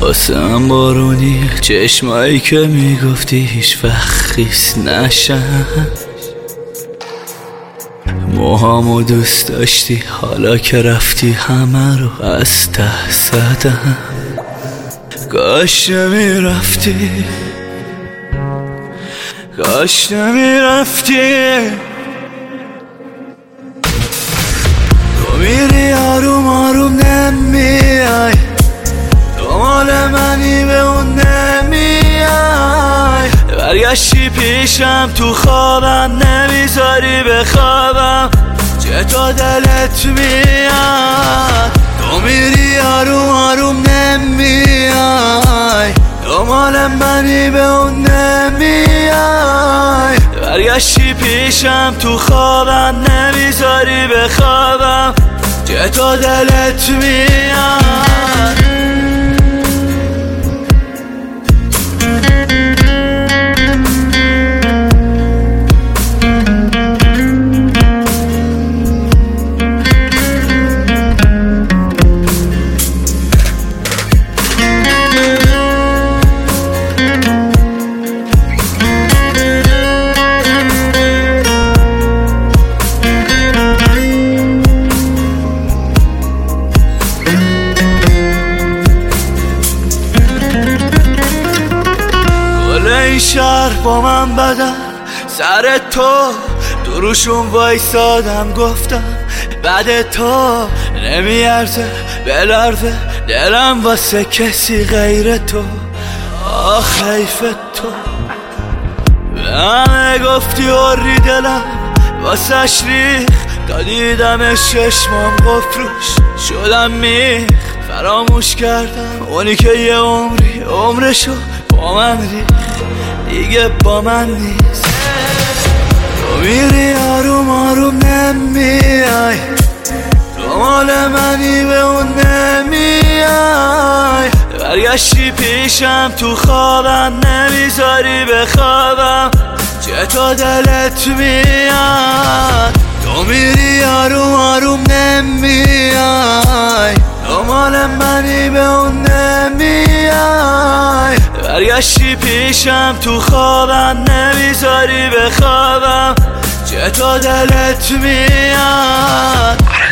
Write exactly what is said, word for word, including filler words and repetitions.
واسم بارونی چشمایی که میگفتی هیچ وقت خیس نشن، موهامو دوست داشتی حالا که رفتی همه رو از ته زدم. کاش نمیرفتی، کاش نمیرفتی. تو میری آروم آروم نمیای، تو مال منی به اون نمیای. برگشتی پیشم تو خوابم نمیذاری بخوابم، چطور دلت میاد. تو میری آروم آروم نمیای، تو مال منی به اون نمیای. برگشتی پیشم تو خوابم نمیذاری بخوابم، چطور دلت میاد. این شهر با من بدن، سر تو دروشون وایسادم گفتم بعد تو نمیارزه بلرزه دلم واسه کسی غیر تو. آخ حیف تو، به همه گفتی وری دلم واسه ریخ، تا دیدمش چشمام قفروش شدم میخ. فراموش کردم اونی که یه عمری عمرشو با من ریخ، دیگه با من نیست. تو میری آروم آروم نمیای، تو مال منی به اون نمیای. برگشتی پیشم تو خوابم نمیذاری بخوابم، چطور دلت میاد. تو میری آروم آروم نمیای، تو مال منی به اون نمیای. برگشتی پیشم تو خوابم نمیذاری بخوابم، چطور دلت میاد.